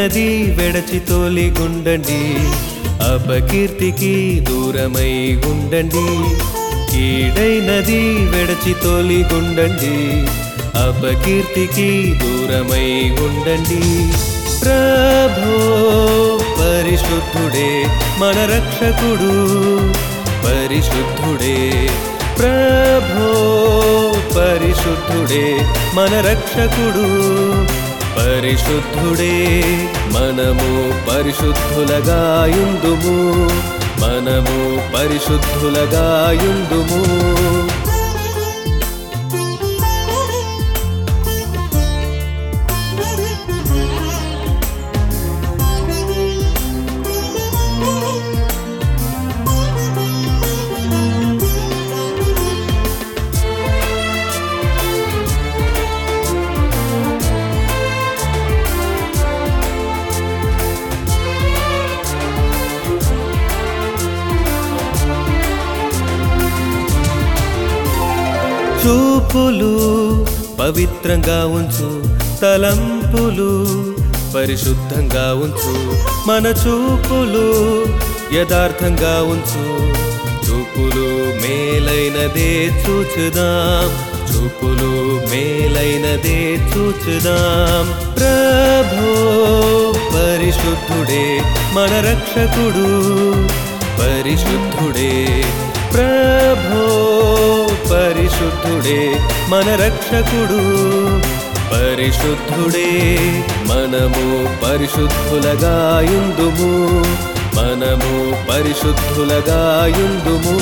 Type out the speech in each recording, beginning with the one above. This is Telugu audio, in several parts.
కీడైనది వెడచి తోలిగుండండి, అపకీర్తికి దూరమై ఉండండి. కీడైనది వెడచి తోలిగుండండి, అపకీర్తికి దూరమై ఉండండి. ప్రభో పరిశుద్ధుడే మన రక్షకుడు, పరిశుద్ధుడే. ప్రభో పరిశుద్ధుడే మన రక్షకుడు, పరిశుద్ధుడే. మనము పరిశుద్ధులగా యుందుము, మనము పరిశుద్ధులగా యుందుము. చూపులు పవిత్రంగా ఉంచు, తలంపులు పరిశుద్ధంగా ఉంచు. మన చూపులు యథార్థంగా ఉంచు, చూపులు మేలైనదే చూచుదాం, చూపులు మేలైనదే చూచుదాం. ప్రభో పరిశుద్ధుడే మన రక్షకుడు, పరిశుద్ధుడే. ప్రభో పరిశుద్ధుడే మన రక్షకుడు, పరిశుద్ధుడే. మనము పరిశుద్ధులగా యుందుము, మనము పరిశుద్ధులగా యుందుము.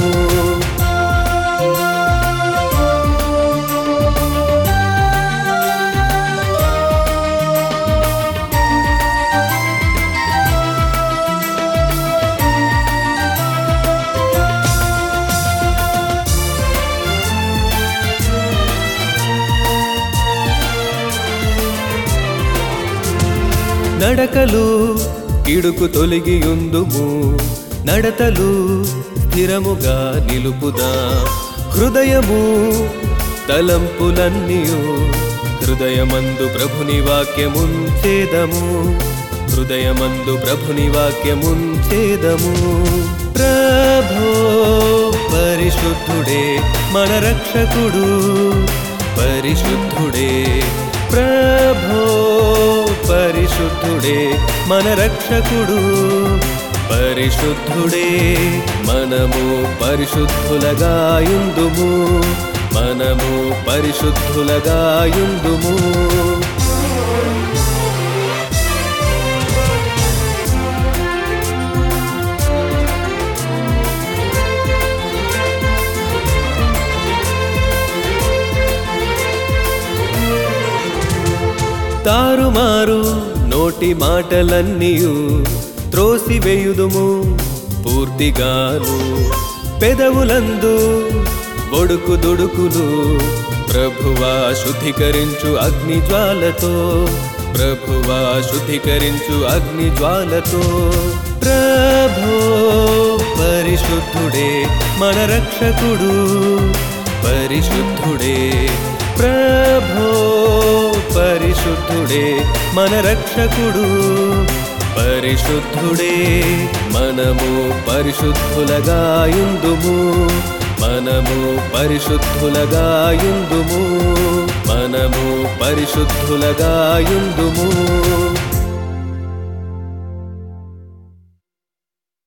నడకలు కిడుకు తొలగి ఉందుము, నడతలు స్థిరముగా నిలుపుదా. హృదయము తలంపులన్నీయు హృదయమందు ప్రభుని వాక్యముంచేదము, హృదయమందు ప్రభుని వాక్యముంచేదము. ప్రభో పరిశుద్ధుడే మన రక్షకుడు, పరిశుద్ధుడే. ప్రభో పరిశుద్ధుడే మన రక్షకుడు, పరిశుద్ధుడే. మనము పరిశుద్ధులగా యుందుము, మనము పరిశుద్ధులగా యుందుము. తారుమారు నోటి మాటలన్నీయు త్రోసివేయుదుము పూర్తిగాను. పెదవులందు ఒడుకు దుడుకులు ప్రభువా శుద్ధీకరించు అగ్నిజ్వాలతో, ప్రభువా శుద్ధీకరించు అగ్నిజ్వాలతో. ప్రభో పరిశుద్ధుడే మన రక్షకుడు, పరిశుద్ధుడే. ప్రభో పరిశుద్ధుడే మన రక్షకుడు, పరిశుద్ధుడే. మనము పరిశుద్ధులగా యుందుము, మనము పరిశుద్ధులగా యుందుము, మనము పరిశుద్ధులగా యుందుము.